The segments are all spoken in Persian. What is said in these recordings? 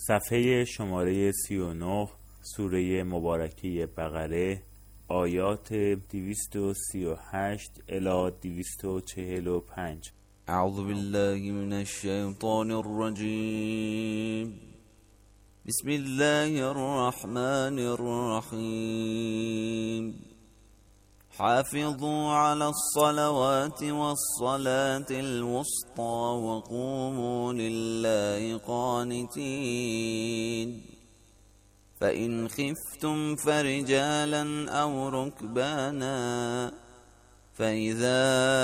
صفحه شماره 39 سوره مبارکه بقره، آیات 238 الی 245. اعوذ بالله من الشیطان الرجیم. بسم الله الرحمن الرحیم. حافظوا على الصلوات والصلاة الوسطى وقوموا لله قانتين. فإن خفتم فرجالا أو ركبانا فإذا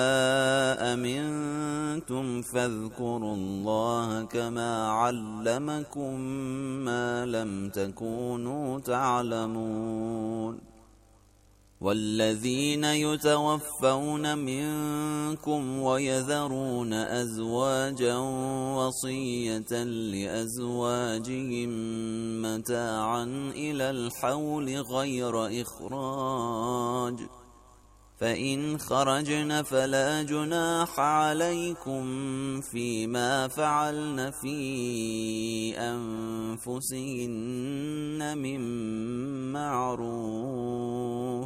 أمنتم فاذكروا الله كما علمكم ما لم تكونوا تعلمون. والذين يتوفون منكم ويذرون أزواجا وصية لأزواجهم متاعا إلى الحول غير إخراج، فإن خرجن فلا جناح عليكم فيما فعلن في أنفسهن من معروف،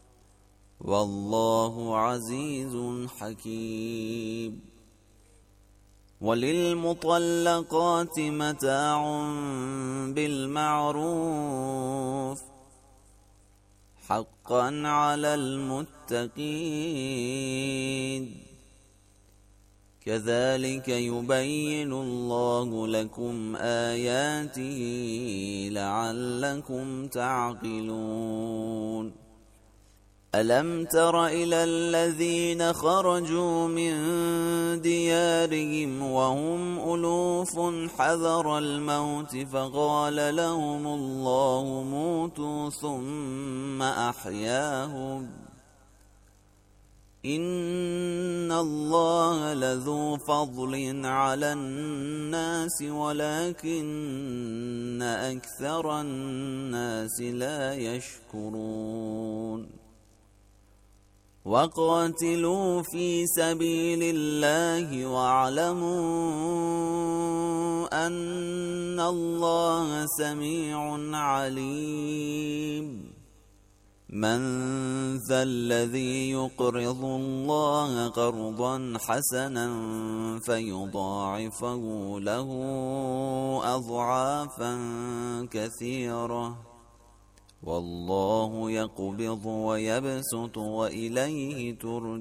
والله عزيز حكيم. وللمطلقات متاع بالمعروف حقا على المتقين. كذلك يبين الله لكم آياته لعلكم تعقلون. ألم تر إلى الذين خرجوا من ديارهم وهم ألوف حذر الموت فقال لهم الله موتوا ثم أحياهم، إن الله لذو فضل على الناس ولكن أكثر الناس لا يشكرون. وقاتلوا في سبيل الله واعلموا أن الله سميع عليم. من ذا الذي يقرض الله قرضا حسنا فيضاعفه له أضعافا كثيرة، والله يقبض ويبسط وإليه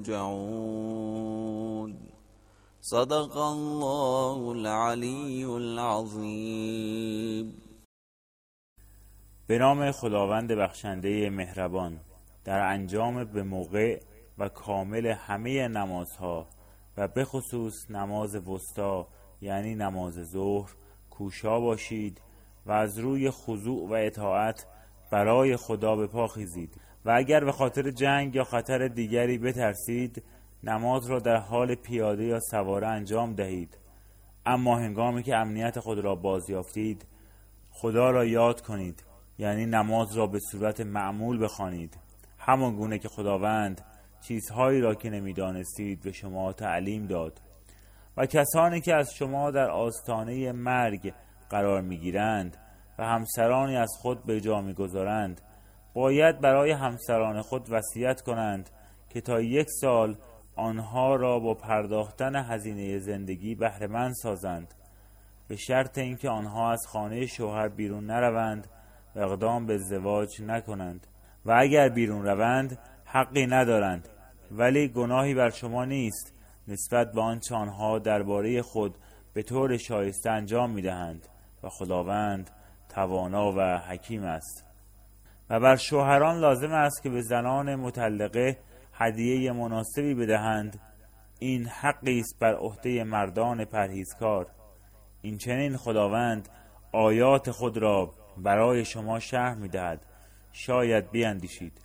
ترجعون. صدق الله العلی العظیم. به نام خداوند بخشنده مهربان. در انجام به موقع و کامل همه نمازها و به خصوص نماز وسطی یعنی نماز ظهر کوشا باشید و از روی خضوع و اطاعت برای خدا به پا خیزید و اگر به خاطر جنگ یا خطر دیگری بترسید نماز را در حال پیاده یا سواره انجام دهید. اما هنگامی که امنیت خود را بازیافتید خدا را یاد کنید، یعنی نماز را به صورت معمول بخوانید، همان گونه که خداوند چیزهایی را که نمیدانستید به شما تعلیم داد. و کسانی که از شما در آستانه مرگ قرار میگیرند و همسرانی از خود به جا میگذارند باید برای همسران خود وصیت کنند که تا 1 سال آنها را با پرداختن هزینه زندگی بهره‌مند سازند، به شرط اینکه آنها از خانه شوهر بیرون نروند و اقدام به ازدواج نکنند، و اگر بیرون روند حقی ندارند، ولی گناهی بر شما نیست نسبت به آنچه آنها درباره خود به طور شایسته انجام میدهند و خداوند توانا و حکیم است. و بر شوهران لازم است که به زنان مطلقه هدیه مناسبی بدهند. این حقی است بر عهده مردان پرهیزکار. این چنین خداوند آیات خود را برای شما شرح می‌دهد، شاید بیندیشید.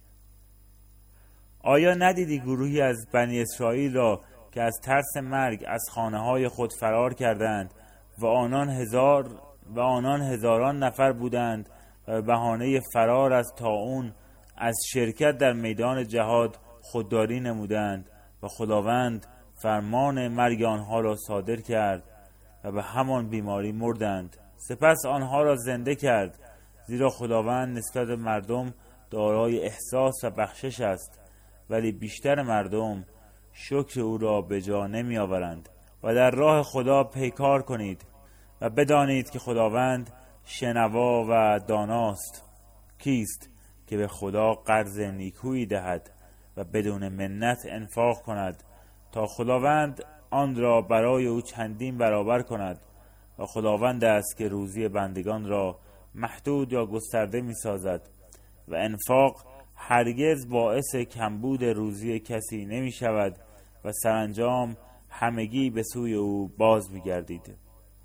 آیا ندیدی گروهی از بنی اسرائیل را که از ترس مرگ از خانه‌های خود فرار کردند و آنان هزاران نفر بودند و به بهانه فرار از طاعون از شرکت در میدان جهاد خودداری نمودند و خداوند فرمان مرگ آنها را صادر کرد و به همان بیماری مردند. سپس آنها را زنده کرد، زیرا خداوند نسبت به مردم دارای احساس و بخشش است، ولی بیشتر مردم شکر او را به جا نمی آورند. و در راه خدا پیکار کنید و بدانید که خداوند شنوا و داناست. کیست که به خدا قرض نیکویی دهد و بدون منت انفاق کند تا خداوند آن را برای او چندین برابر کند؟ و خداوند است که روزی بندگان را محدود یا گسترده می سازد و انفاق هرگز باعث کمبود روزی کسی نمی شود و سرانجام همگی به سوی او باز می گردید.